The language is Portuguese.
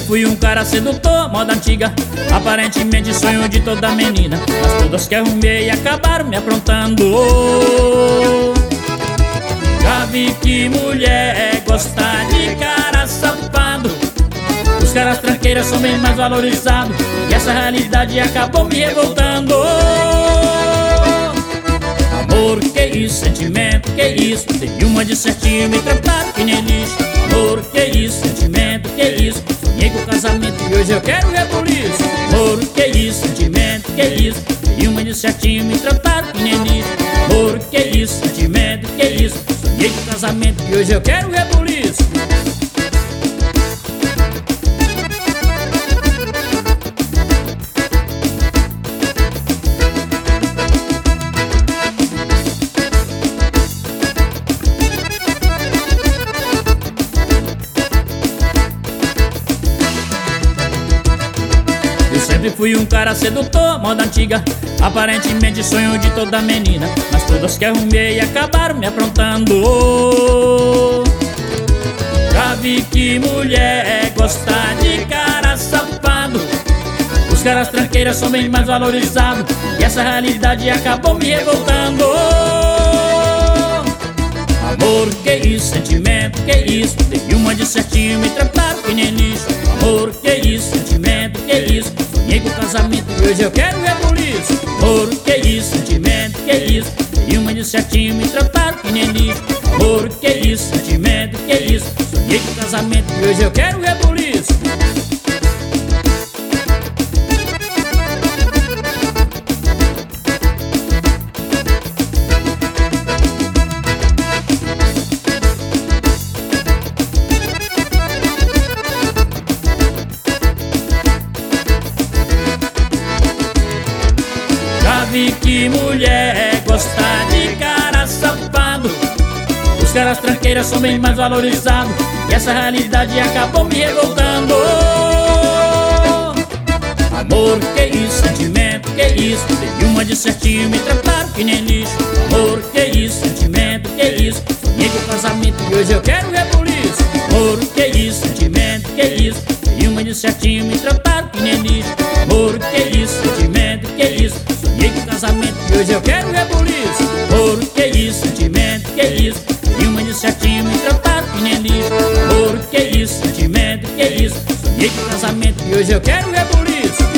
fui um cara sedutor, moda antiga, aparentemente sonho de toda menina, mas todas que arrumei acabaram me aprontando. Já vi que mulher gosta de cara safado, os caras tranqueiras são bem mais valorizados, e essa realidade acabou me revoltando. Amor, que isso, sentimento, que isso, tem uma de certinho, me trataram que nem lixo. Amor, que isso, sentimento, que isso, sonhei com casamento e hoje eu quero rebolir. Amor, que isso, sentimento, que isso, tem uma de certinho, me trataram que nem lixo. Amor, que isso, sentimento, que isso, sonhei com casamento e hoje eu quero rebolir. Sempre fui um cara sedutor, moda antiga, aparentemente sonho de toda menina, mas todas que arrumei acabaram me aprontando. Já vi que mulher gosta de cara safado, os caras tranqueiras são bem mais valorizados, e essa realidade acabou me revoltando. Amor, que isso, sentimento, que isso, tem uma de certinho, me trataram que nem lixo. Amor, que isso, sentimento, que isso, sonhei com casamento e hoje eu quero rebolir. Amor, que isso, sentimento, que isso, tem uma de certinho, me trataram que nem lixo. Amor, que isso, sentimento, que isso, sonhei com casamento e hoje eu quero rebolir. Já vi que mulher gosta de cara safado, os caras tranqueiras são bem mais valorizados, e essa realidade acabou me revoltando. Amor, que isso, sentimento, que isso, tem uma de certinho, me trataram que nem lixo. Amor, que isso, sentimento, que isso, sonhei com casamento e hoje eu quero rebolir. Amor, que isso, sentimento, que isso, tem uma de certinho, me trataram que nem lixo. Amor, que isso, sentimento, que isso, sonhei com casamento e hoje eu quero rebolir. Amor, que isso, sentimento, que isso, tem uma de certinho, me trataram que nem lixo. Amor, que isso, sentimento, que isso, sonhei com casamento e hoje eu quero rebolir.